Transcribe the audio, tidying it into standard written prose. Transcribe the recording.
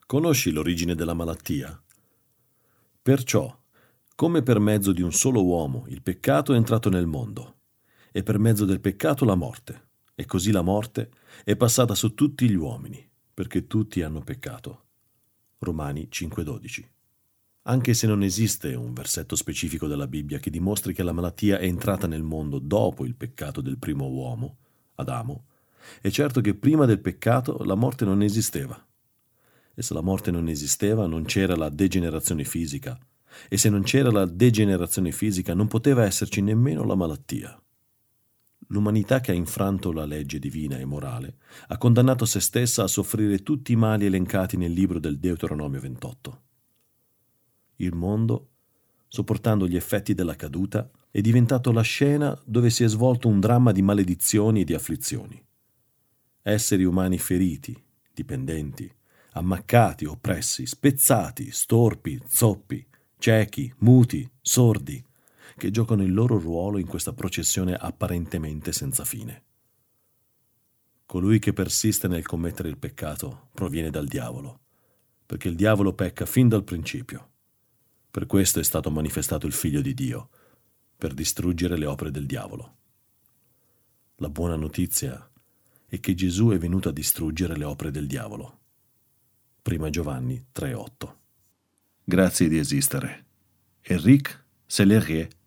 Conosci l'origine della malattia? Perciò, come per mezzo di un solo uomo il peccato è entrato nel mondo, e per mezzo del peccato la morte, e così la morte è passata su tutti gli uomini, perché tutti hanno peccato. Romani 5,12. Anche se non esiste un versetto specifico della Bibbia che dimostri che la malattia è entrata nel mondo dopo il peccato del primo uomo, Adamo, è certo che prima del peccato la morte non esisteva. E se la morte non esisteva, non c'era la degenerazione fisica. E se non c'era la degenerazione fisica, non poteva esserci nemmeno la malattia. L'umanità che ha infranto la legge divina e morale ha condannato se stessa a soffrire tutti i mali elencati nel libro del Deuteronomio 28. Il mondo, sopportando gli effetti della caduta, è diventato la scena dove si è svolto un dramma di maledizioni e di afflizioni. Esseri umani feriti, dipendenti, ammaccati, oppressi, spezzati, storpi, zoppi, ciechi, muti, sordi, che giocano il loro ruolo in questa processione apparentemente senza fine. Colui che persiste nel commettere il peccato proviene dal diavolo, perché il diavolo pecca fin dal principio. Per questo è stato manifestato il Figlio di Dio, per distruggere le opere del diavolo. La buona notizia è che Gesù è venuto a distruggere le opere del diavolo. 1 Giovanni 3,8. Grazie di esistere. Éric Sellerier